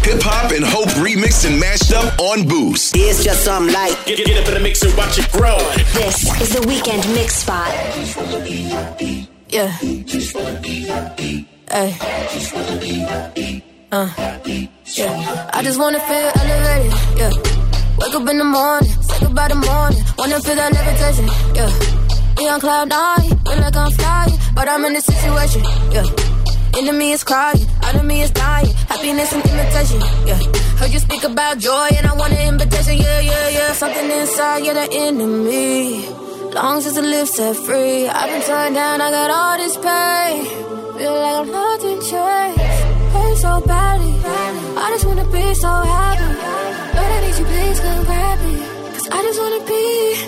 hip-hop and hope remixed and mashed up on Boost. It's just something like Get up in the mix and watch it grow. This is the Weekend Mix Spot. Yeah. Hey. Yeah. I just wanna feel elevated. Yeah. Wake up in the morning, say goodbye the morning. Wanna feel that levitation. Yeah. Be on cloud 9, feel like I'm flying, but I'm in a situation. Yeah. Enemy is crying, out of me is dying. Happiness and imitation. Yeah. Heard you speak about joy and I want an invitation. Yeah. Something inside, you're the enemy. Long as it lives set free. I've been turned down, I got all this pain. Feel like I'm nothing changed. Hurt so badly. I just wanna be so happy. Lord, I need you, please come grab me. Cause I just wanna be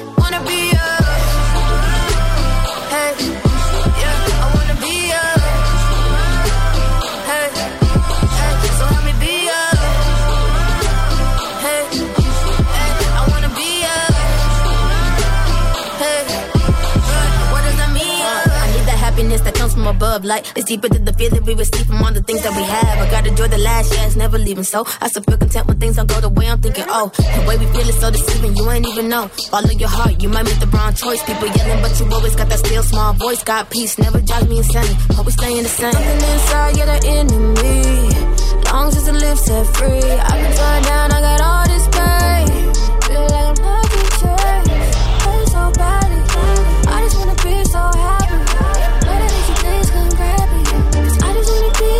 hey, yeah, I wanna be hey, so help me be hey, I wanna be hey, what does that mean? I need that happiness that comes from above, like it's deeper than the feeling we receive from all the things that we have. I gotta enjoy the last, yeah, it's never leaving. So I still feel content when things don't go the way I'm thinking. Oh, the way we feel is so deceiving, you ain't even know. Follow your heart, you might make the wrong choice. People yelling, but you always got that still small voice. Got peace, never drive me insane. Always staying the same. Something inside, you're the enemy. Long as it lives set free. I've been turned down, I got all this pain. Feel like I'm nothing changed. Hurt so badly. I just wanna be so happy. But I need you, please come grab me. Cause I just wanna be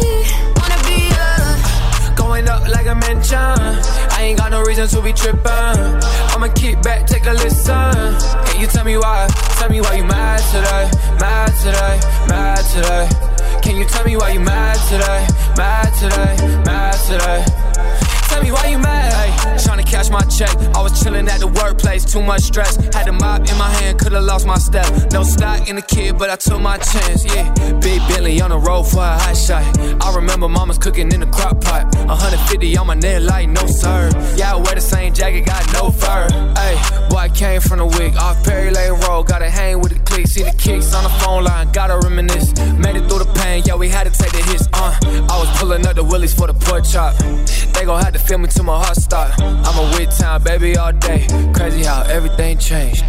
going up like a mansion. I ain't got no reason to be trippin'. I'ma kick back, take a listen. Can you tell me why? Tell me why you mad today? Mad today? Mad today? Can you tell me why you mad today? Mad today? Mad today? Tell me why you mad? Hey, tryna cash my check. I was chillin' at the workplace, too much stress. Had the mop in my hand, coulda lost my step. No stock in the kid, but I took my chance. Yeah, big Bentley on the road for a hot shot. I remember mama's cooking in the crock pot. 150 on my neck, like no sir. Yeah, I wear the same jacket, got no fur. Hey, boy, I came from the wig off Perry Lane Road. Gotta hang with the clique, see the kicks on the phone line. Gotta reminisce, made it through the pain. Yeah, we had to take the hits. I was pulling up the willies for the pork chop. They gon' have to feel me till my heart stop. I'm a with town baby all day. Crazy how everything changed.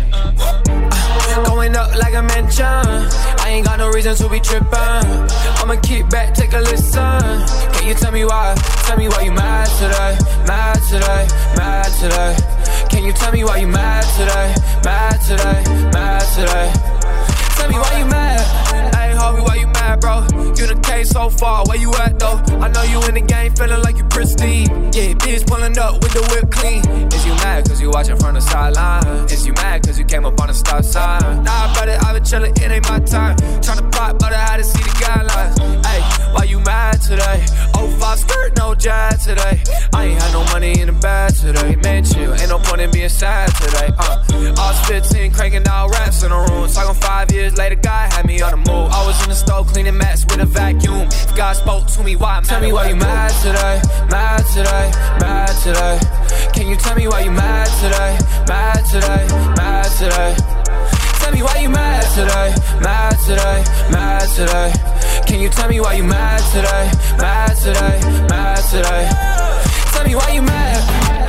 Going up like a mansion. I ain't got no reason to be trippin'. I'ma kick back, take a listen. Can you tell me why? Tell me why you mad today? Mad today? Mad today? Can you tell me why you mad today? Mad today? Mad today? Tell me why you mad? Hey, Harvey, why you mad, bro? You the case so far, where you at, though? I know you in the game, feeling like you pristine. Yeah, bitch pulling up with the whip clean. Is you mad cause you watching from the sideline? Is you mad cause you came up on the stop sign? Nah, brother, I been chillin', it ain't my time. Tryna plot, but I had to see the guidelines. Hey, why you mad today? 05 skirt, no jazz today. I ain't had no money in the bag today. Man, chill, ain't no point in being sad today. I was 15, cranking out raps in the room. Talking 5 years later, God had me on the move. I was in the stove cleaning mats with a vacuum. If God spoke to me, why? Tell me why you mad today? Mad today? Mad today? Can you tell me why you mad today? Mad today? Mad today? Tell me why you mad today? Mad today? Mad today? Can you tell me why you mad today? Mad today? Mad today? Tell me why you mad?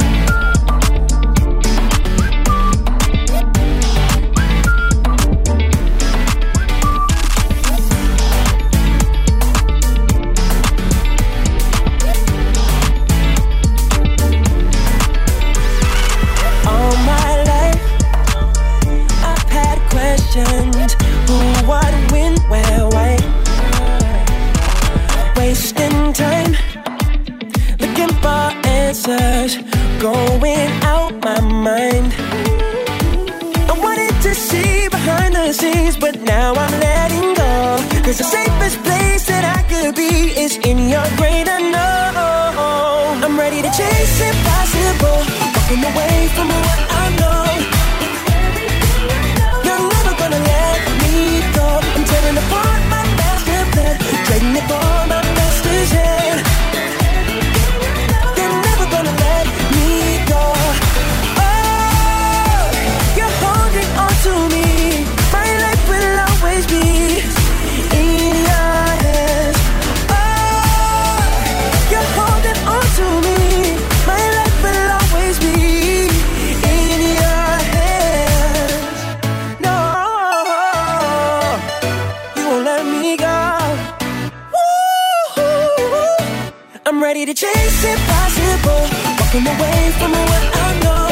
Who, what, when, where, why? Wasting time, looking for answers, going out my mind. I wanted to see behind the scenes, but now I'm letting go. Cause the safest place that I could be is in your great unknown. I'm ready to chase impossible, walking away from what I know. Gonna let me go. I'm tearing apart my master plan, trading it for my master's hand. They're never gonna let me go. Oh, you're holding on to me. My life will always be in your hands. Oh, you're holding on to me. ready to chase impossible, walking away from what I know.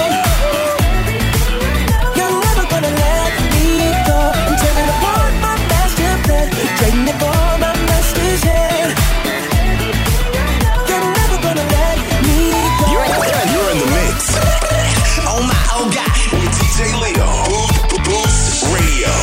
You're never gonna let me go. I'm tearing apart my master plan, trading it for my master's hand. You're never gonna let me go. You're in the mix. Oh my, oh God, with DJ Leo. Boost Radio.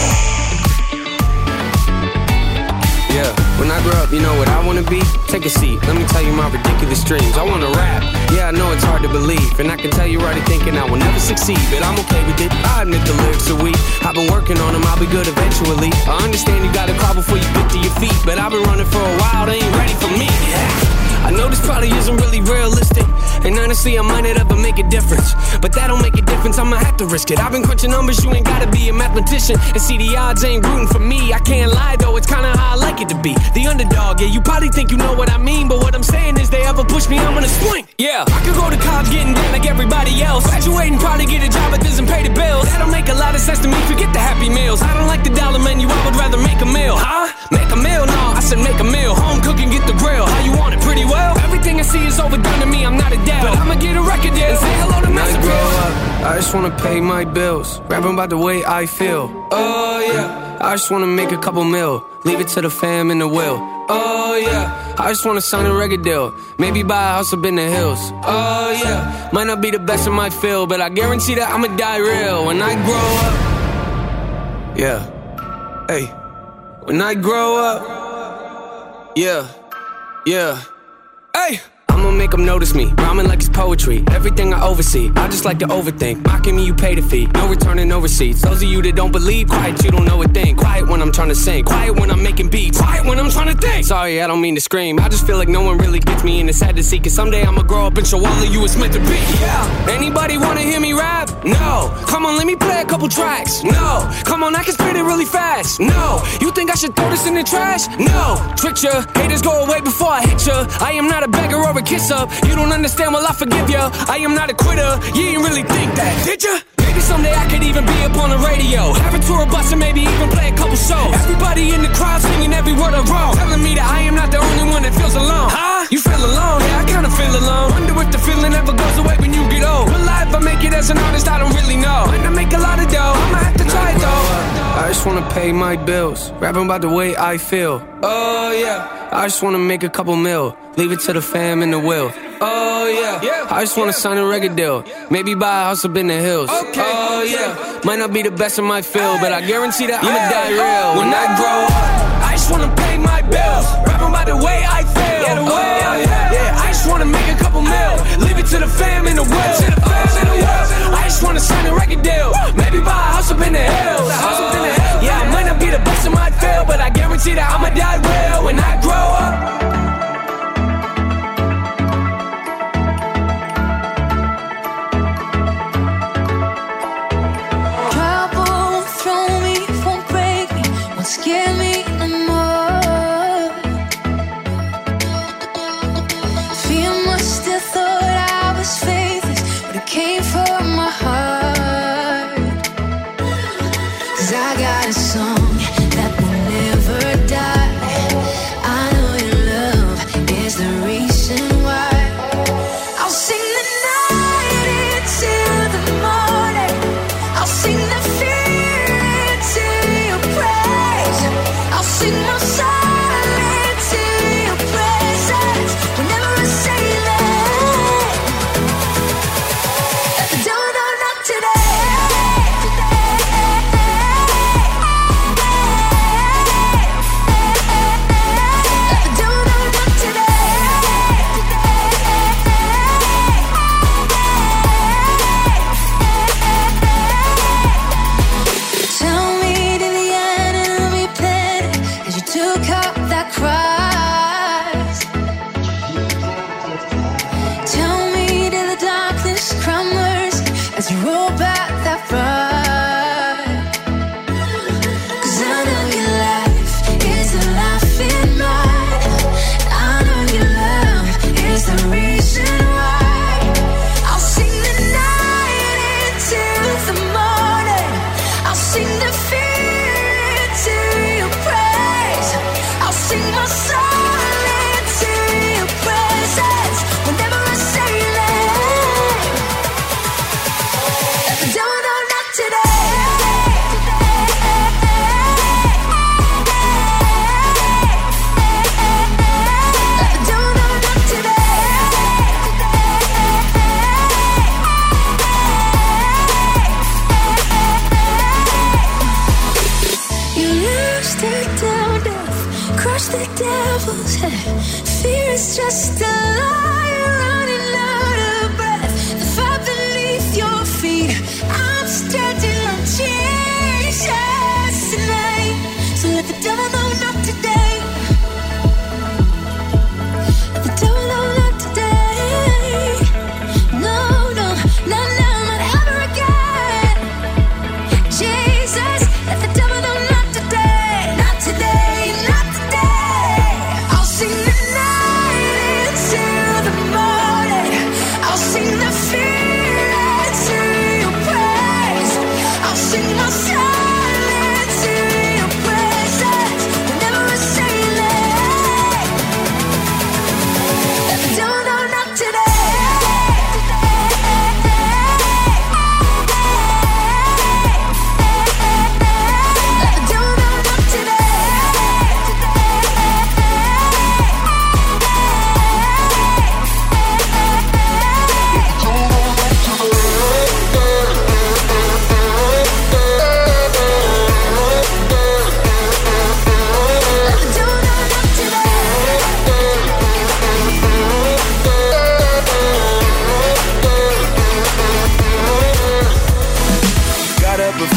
Yeah, when I grow up, you know what I wanna be? Take a seat, let me tell you my ridiculous dreams. I wanna rap, yeah, I know it's hard to believe, and I can tell you're already thinking I will never succeed, but I'm okay with it. I admit the lyrics are weak. I've been working on them, I'll be good eventually. I understand you gotta crawl before you get to your feet, but I've been running for a while, they ain't ready for me. I know this probably isn't really realistic, and honestly I might not ever make a difference, but that don't make a difference, I'ma have to risk it. I've been crunching numbers, you ain't gotta be a mathematician, and see the odds ain't rooting for me. I can't lie though, it's kinda how I like it to be, the underdog. Yeah, you probably think you know what I mean, but what I'm saying is they ever push me, I'm gonna swing. Yeah, I could go to college getting down like everybody else, graduating, probably get a job that doesn't pay the bills. That don't make a lot of sense to me, forget the Happy Meals. I don't like the dollar menu, I would rather make a meal. Huh? Make a meal? No, I said make a meal. Home cooking, get the grill. How you want it? Pretty well. Everything I see is overdone to me, I'm not a dad, but I'ma get a record deal and say hello to Master Grow up, I just wanna pay my bills, rapping about the way I feel. Oh yeah, I just wanna make a couple mil, leave it to the fam and the will. Oh yeah, I just wanna sign a record deal, maybe buy a house up in the hills. Oh yeah, might not be the best in my field, but I guarantee that I'ma die real when I grow up. Yeah, hey, when I grow up. Yeah, yeah. Hey! I'ma make them notice me, rhyming like it's poetry. Everything I oversee, I just like to overthink. Mocking me, you pay the fee, no returning, no receipts. Those of you that don't believe, quiet, you don't know a thing. Quiet when I'm trying to sing, quiet when I'm making beats, quiet when I'm trying to think. Sorry, I don't mean to scream, I just feel like no one really gets me, and it's sad to see, cause someday I'ma grow up and show all of you it's meant to be. Yeah, anybody wanna hear me rap? No, come on, let me play a couple tracks. No, come on, I can spit it really fast. No, you think I should throw this in the trash? No, trick ya, haters go away before I hit ya. I am not a beggar or a kiss up. You don't understand, well I forgive ya. I am not a quitter, you didn't really think that, did ya? Maybe someday I could even be up on the radio, have a tour bus and maybe even play a couple shows. Everybody in the crowd singing every word I wrote, telling me that I am not the only one that feels alone. Huh? You feel alone? Yeah, I kinda feel alone. Wonder if the feeling ever goes away when you get old. Will I ever make it as an artist? I don't really know. Might not make a lot of dough, I'ma have to try it though. I just wanna pay my bills, rapping about the way I feel. Oh yeah, I just wanna make a couple mil, leave it to the fam and the will. Oh yeah, I just wanna sign a record deal, maybe buy a house up in the hills. Oh yeah, might not be the best in my field, but I guarantee that I'ma die real when I grow up. I just wanna pay my bills, rapping about the way I feel. Yeah, the way I just wanna make a couple mil, leave it to the fam and the will. I just wanna sign a record deal, maybe buy a house up in the hills. Yeah, I might not be the best in my field, but I guarantee that I'ma die real when I grow up. Scare me no more.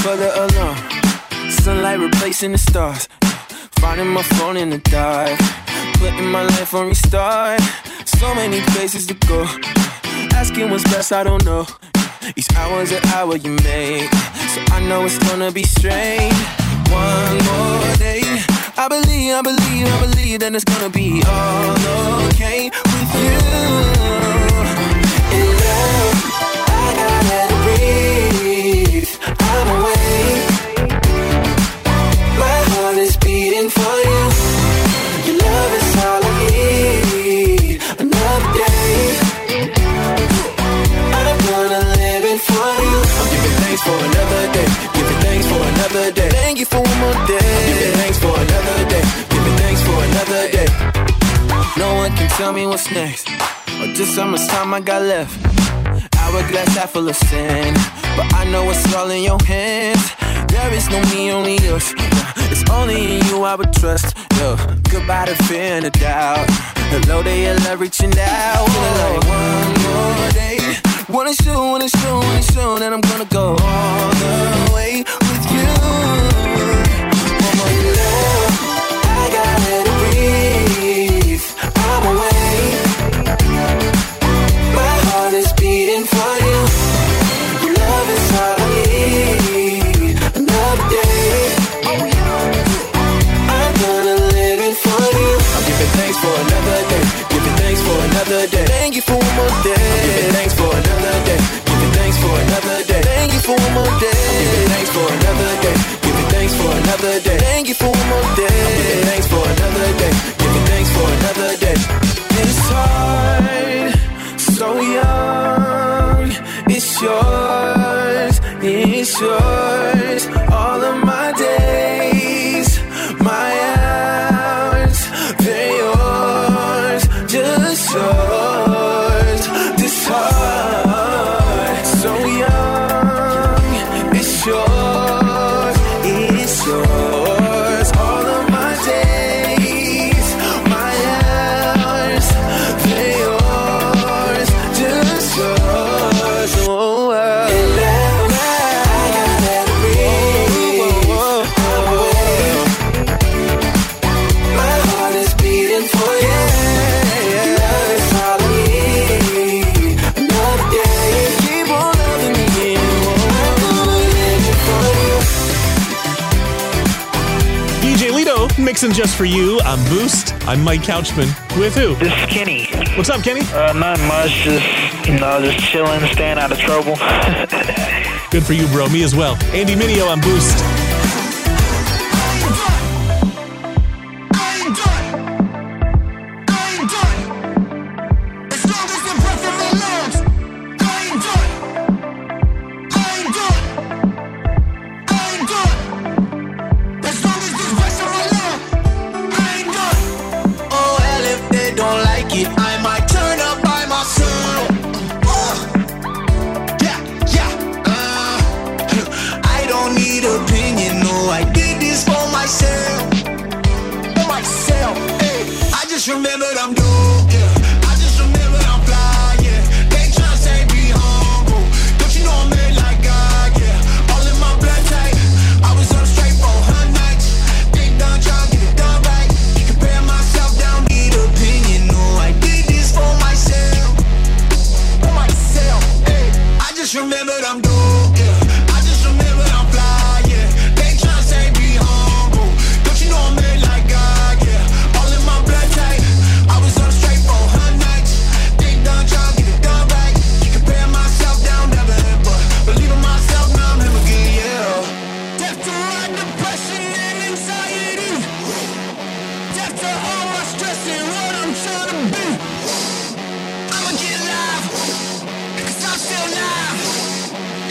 for the alarm. Sunlight replacing the stars. Finding my phone in the dark. Putting my life on restart. So many places to go. Asking what's best, I don't know. Each hour's an hour you make, so I know it's gonna be strange. One more day, I believe that it's gonna be all okay with you. In love, I gotta breathe. I'm awake. My heart is beating for you. Your love is all I need. Another day, I'm gonna live it for you. I'm giving thanks for another day. Giving thanks for another day. Thank you for one more day. I'm giving thanks for another day. Giving thanks for another day. No one can tell me what's next, or just how much time I got left. Hourglass half full of sin, but I know it's all in your hands. There is no me, only us. It's only in you I would trust. Yo, goodbye to fear and the doubt. Hello to your love reaching out. Feeling like one more day. Wanna show that I'm gonna go all the way with you. One more love, I gotta breathe. I'm awake. My heart is beating for you. Your love is all I need. Another day, I'm gonna live it for you. I'm giving thanks for another day. Giving thanks for another day. Thank you for one more day. I'm giving thanks for another day. Giving thanks for another day. Thank you for one more day. I'm giving thanks for another day. Giving thanks for another day. Thank you for one more day. I'm giving thanks for another day. Giving thanks for another day. This heart, so young, it's yours, it's yours. All of my days, my hours, they're yours, just yours. This heart, so young, it's yours, it's yours. All of my days, my hours, they're yours, just yours. Oh, and now I gotta breathe. I'm awake. My heart is beating for you. Your love is all I need. Another day, keep on loving me. I'm gonna live it for you. DJ Lito mixing just for you on Boost. I'm Mike Couchman. With who? This is Kenny. What's up, Kenny? Not much. Just chilling, staying out of trouble. Good for you, bro. Me as well. Andy Mineo on Boost. Oh, well, if they don't like it, I might turn up by myself. I don't need opinion, no, I did this for myself. For myself, hey. I just remembered I'm dope, yeah. I just remembered I'm fly, yeah. They tryna say be humble. Don't you know I'm made like God, yeah. All in my blood type. I was on straight for 100 nights. Think done tryna get it done right. Compare myself down, need opinion, no, I did this for myself. For myself, hey. I just remembered I'm dope, yeah. I just remembered I'm fly, yeah. They tryna say be humble. Don't you know I'm made like God, yeah. All in my blood type. I was on straight for 100 nights. Think done tryna get it done right. Compare myself down, never ever. Believing myself, now I'm him again, yeah. Death to my depression and anxiety. Death to all my stress and what I'm trying to be. I'ma get live, 'cause I'm still live.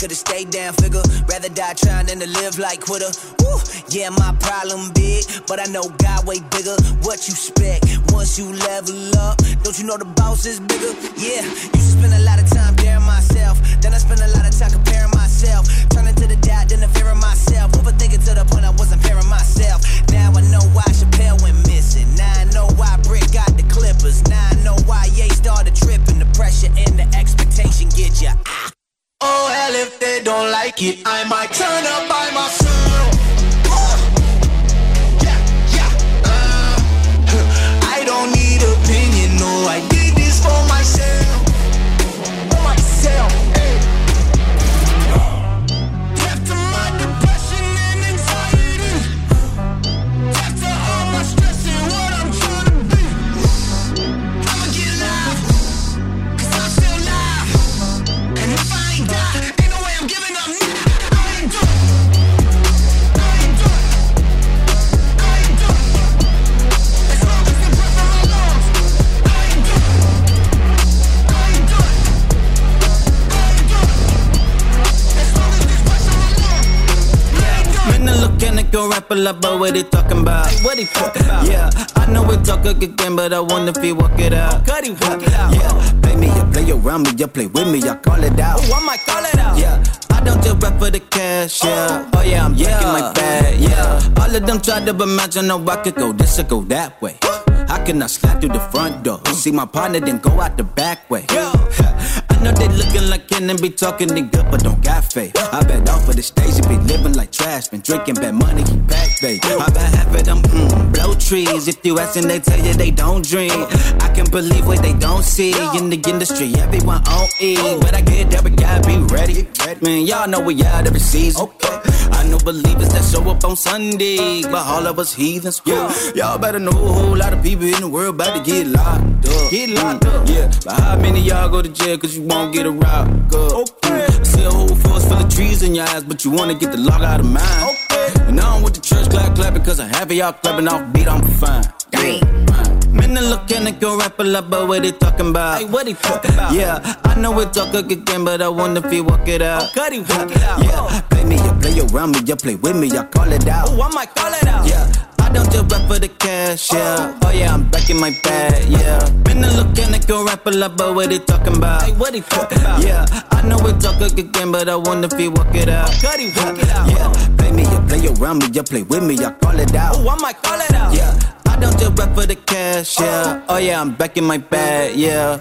could've stayed down, figure. Rather die trying than to live like quitter. Woo, yeah, my problem big, but I know God way bigger. What you expect once you level up? Don't you know the boss is bigger? Yeah, used to spend a lot of time daring myself. Then I spent a lot of time comparing myself. Turning to the doubt, then the fear of myself. Overthinking to the point I wasn't pairing myself. Now I know why Chappelle went missing. Now I know why Brick got the Clippers. Now I know why Ye started tripping. The pressure and the expectation get ya. Oh hell, if they don't like it, I might turn up by myself. I don't need opinion, no, I did this for myself. For myself, hey. Death to my depression and anxiety. Death to all my stress and what I'm trying to be. I'ma get live, cause I'm still live. And if I ain't die, ain't no way I'm giving up now. I ain't done. I ain't done. I ain't done. As long as the breath in my lungs, I ain't done. I ain't done. I ain't done. As long as this breath in my lungs, I ain't done. Man, I look and I go rapper like, but what he talking about? What he talking about? Yeah, I know we talk again, but I wonder if he walk it out. Could he walk it out? Yeah, play me, you play around me, you play with me, I call it out. Oh, I might call it out. Yeah, I don't just rap for the cash, yeah. Oh yeah, I'm breaking my bag, yeah. All of them try to imagine how I could go this or go that way. How can I slide through the front door? See my partner, then go out the back way. I know they looking like Ken and be talking they good, but don't got faith. I bet off of the stage, you be living like trash. Been drinking bad money, he back, babe. I bet half of them blow trees. If you asking, they tell you they don't dream. I can believe what they don't see. In the industry, everyone on E. But I get there, we gotta be ready. Man, y'all know we out every season. I know believers that show up on Sunday, but all of us heathens. Yeah, y'all better know a whole lot of people in the world about to get locked up. Get locked up. Yeah, but how many of y'all go to jail cause you won't get a rock up? Okay. I see a whole forest full of trees in your eyes, but you wanna get the lock out of mine. Okay. And I don't want the church clapping cause I have y'all clapping off beat, I'm fine. Damn. Man, I look and I go rapper like, but what he talking about? Hey, what he talking about? Yeah, I know we talk again, but I wonder if he walk it out. Could he walk it out? Yeah, play me, you play around me, you play with me, I call it out. Oh, I might call it out. Yeah, I don't just rap for the cash, yeah. Oh yeah, I'm back in my bag, yeah. Man, I look and I go rapper like, but what he talking about? Hey, what he talking about? Yeah, I know we talk again, but I wonder if he walk it out. Could he walk it out? Yeah, play me, you play around me, you play with me, I call it out. Oh, I might call it out. Yeah, I don't just rap for the cash, yeah. Oh yeah, I'm back in my bag, yeah.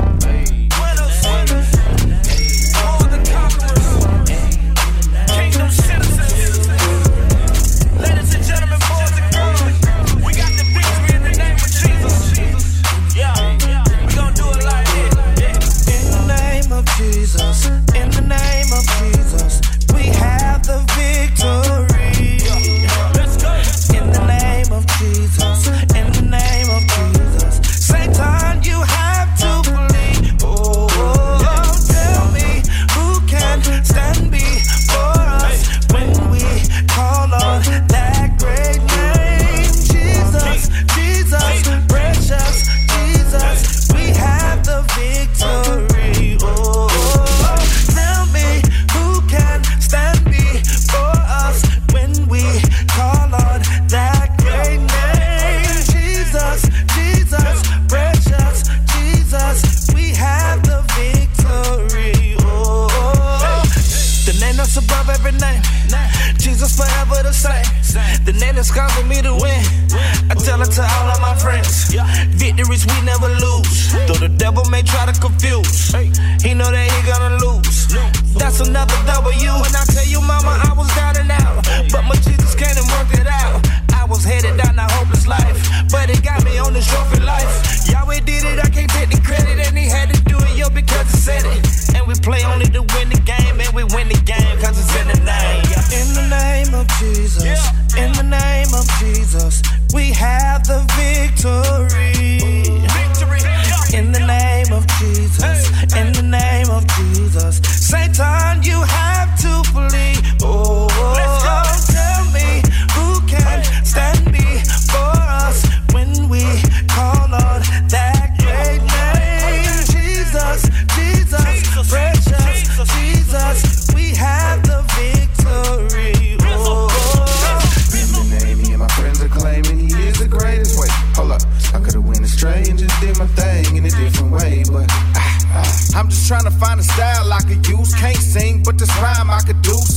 Jesus, in the name of Jesus, we have the victory. Let's go. In the name of Jesus, in the name of Jesus, Satan, you have to flee. Oh, tell me who can stand before us when we call on that great name, Jesus, Jesus, precious Jesus, we have the victory. Above every name, Jesus forever the same. The name that's causing me to win, I tell it to all of my friends. Victories we never lose, though the devil may try to confuse. He know that he gonna lose. That's another W. And I tell you, mama, I was down and out, but my Jesus came and worked it out. I was headed down a hopeless life, but it got me on this trophy life. Yahweh did it, I can't take the credit, and he had to do it, yo, because he said it. And we play only to win the game, and we win the game cause it's in the name. In the name of Jesus, in the name of Jesus, we have the victory. In the name of Jesus, in the name of Jesus, Satan, you have to flee.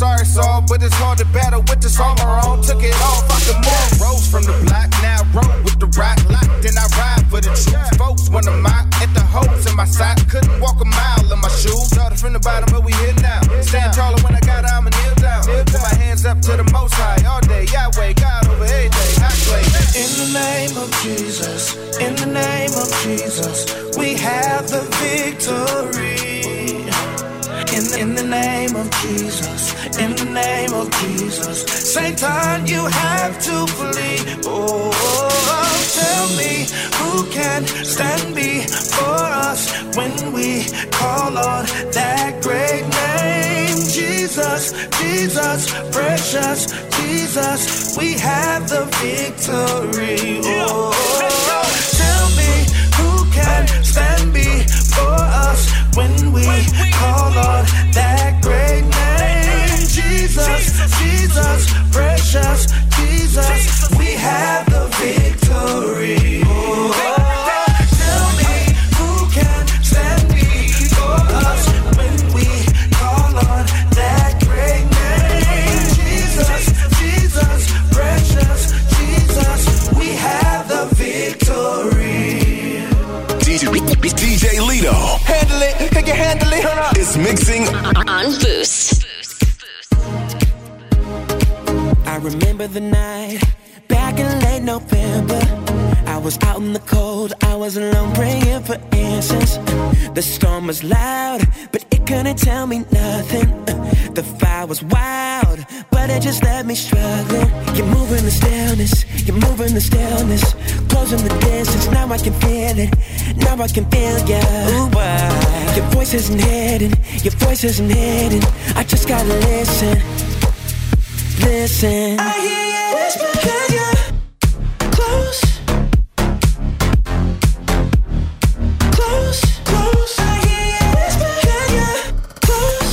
sorry soul, but it's hard to battle with this armor on. Took it off, I could more. Rose from the block, now I roll with the rock lock. Then I ride for the truth. Folks wanna mock at the hopes in my side. Couldn't walk a mile in my shoes. Started from the bottom, but we hit now. Stand taller when I got I'ma kneel down. Put my hands up to the most high all day. Yahweh, God over every day. I claim it. In the name of Jesus, in the name of Jesus, we have the victory. In the name of Jesus, in the name of Jesus, Satan, you have to flee. Oh, tell me who can stand before us when we call on that great name. Jesus, Jesus, precious Jesus, we have the victory. Oh, tell me who can stand before us when we call on that great name. Jesus, Jesus, precious Jesus, we have the victory. Oh, tell me who can stand before us when we call on that great name. Jesus, Jesus, precious Jesus, we have the victory. DJ Lido. Handle it, can you handle it? It's mixing on Boost. I remember the night back in late November. I was out in the cold, I was alone praying for answers. The storm was loud, but it couldn't tell me nothing. The fire was wild, but it just left me struggling. You're moving the stillness, you're moving the stillness. Closing the distance, now I can feel it. Now I can feel ya. Ooh, your voice isn't hidden, your voice isn't hidden. I just gotta listen, listen. I hear you whisper, can you close? Close, close. I hear you whisper, can you close?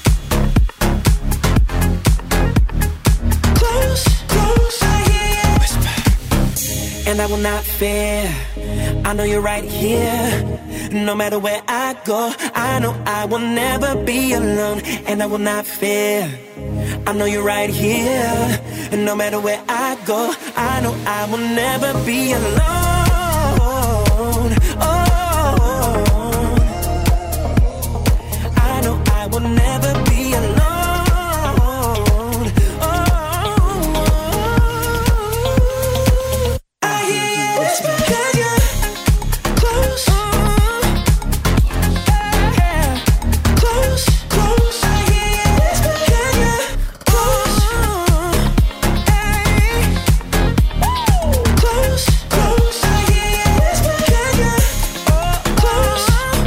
Close, close. I hear you whisper. And I will not fear, I know you're right here. No matter where I go, I know I will never be alone. And I will not fear, I know you're right here. And no matter where I go, I know I will never be alone. Oh, I know I will never be alone. I hear you whisper, can you close? Close, close. I hear you whisper, can you close? Close, close. I hear you whisper, can you close?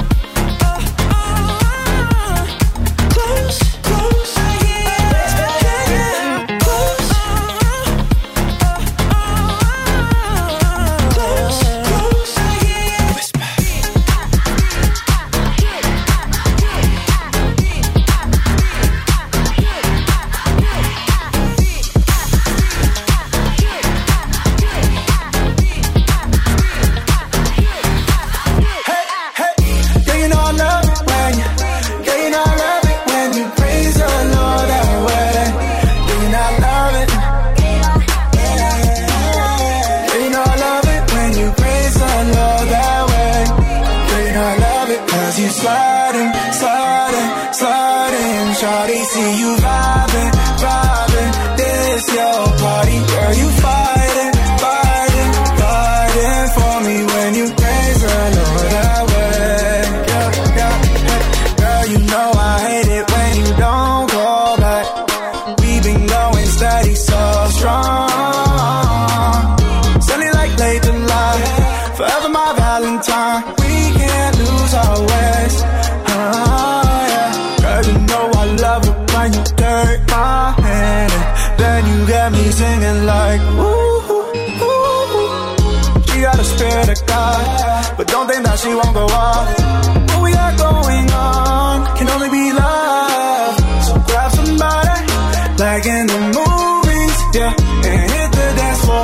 Close, close. I hear you whisper, can you close? Close, close. I hear you whisper. Girl, you know I love it when you, girl, you know I love it when you praise the Lord that way. Girl, you know I love it. Girl, you know I love it when you praise the Lord that way. Girl, you know I love it 'cause you sliding, sliding, sliding. Shawty, see you vibing, vibing. This your party, girl, you fighting, fighting, fighting for me when you praise the Lord that way. Girl, you know I hate it when you don't go back. We've been going steady so strong. Sunny like late July, forever my Valentine. We can't lose our ways. Yeah. Girl, you know I love it when you take my hand, and then you get me singing like ooh, ooh. She got a spirit of God, but don't think that she won't go off. What we got going on can only be love. So grab somebody like in the movies, yeah, and hit the dance floor.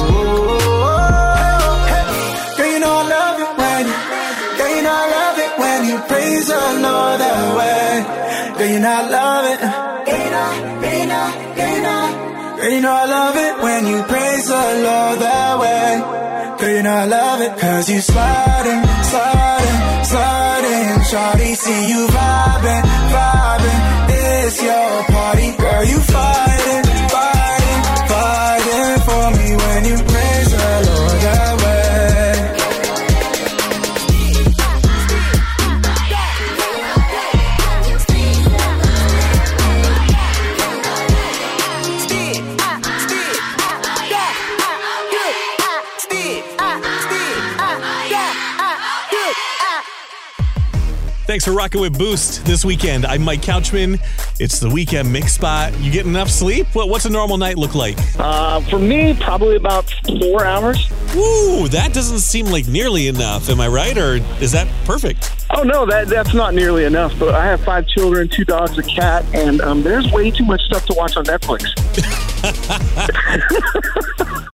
Hey, girl, you know I love it when you, girl, you know I love it when you praise the Lord that way. Girl, you know I love it. Girl, you know I love it when you praise the Lord that way. Girl, you know I love it cause you sliding, sliding, sliding. Shawty, see you vibing, vibing. It's your party. Girl, you fighting, fighting, fighting for me when you praise the Lord that way. Thanks for rocking with Boost this weekend. I'm Mike Couchman. It's the weekend mix spot. You get enough sleep? What's a normal night look like? For me, probably about 4 hours. Woo, that doesn't seem like nearly enough. Am I right, or is that perfect? Oh, no, that's not nearly enough. But I have 5 children, 2 dogs, a cat, and there's way too much stuff to watch on Netflix.